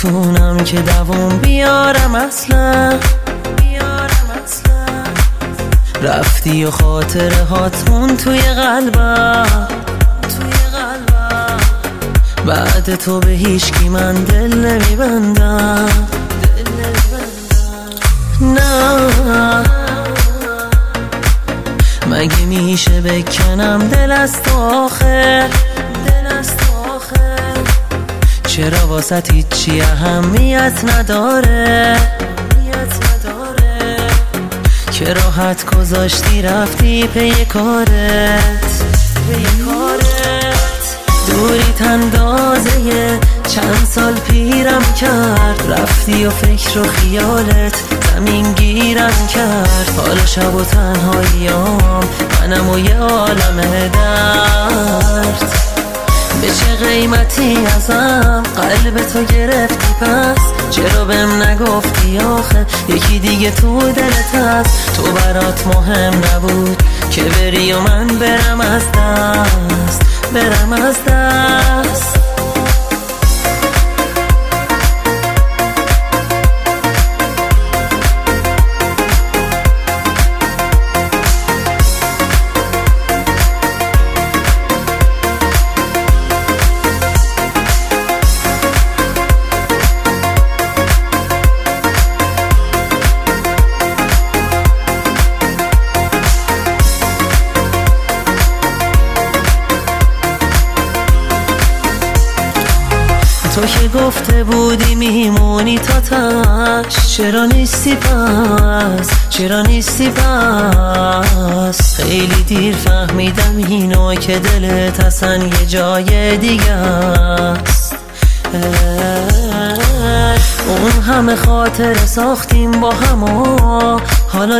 نمیتونم که دووم بیارم اصلا. رفتی و خاطره هاتمون توی قلبم. بعد تو به هیچکی من دل نمیبندم. نه مگه میشه بکنم دل از تو آخه؟ چرا واسه هیچی اهمیت نداره؟ که راحت گذاشتی رفتی پی کارت. دوریت اندازه چند سال پیرم کرد. رفتی و فکر و خیالت زمین گیرم کرد. حالا شب و تنهاییام منم و یه عالم درد. به چه قیمتی ازم قلب تو گرفتی پس؟ چرا بهم نگفتی آخه یکی دیگه تو دلت هست؟ تو برات مهم نبود که بری و من برم از دست. تو که گفته بودی میمونی تا تاش، چرا نیستی پس؟ خیلی دیر فهمیدم اینو که دلت اصلا یه جای دیگه است. اون همه خاطر ساختیم با هم و حالا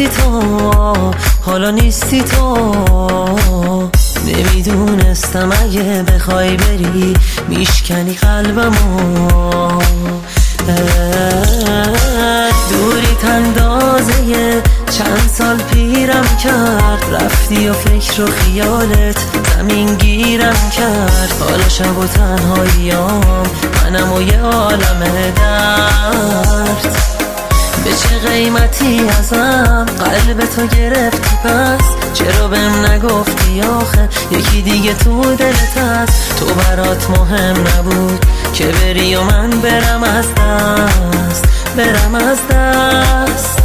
نیستی تو. نمیدونستم اگه بخوای بری میشکنی قلبمو. دوریت اندازه چند سال پیرم کرد. رفتی و فکر و خیالت زمین گیرم کرد. حالا شب و تنهاییام منم و یه عالم درد. به چه قیمتی ازم قلب تو گرفتی پس؟ چرا بهم نگفتی آخه یکی دیگه تو دلت هست؟ تو برات مهم نبود که بری و من برم از دست.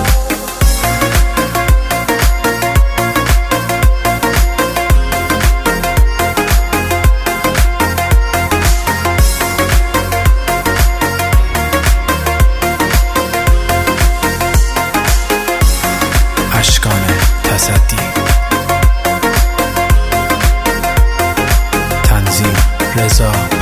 اشکان تصدی، تنظیم رضا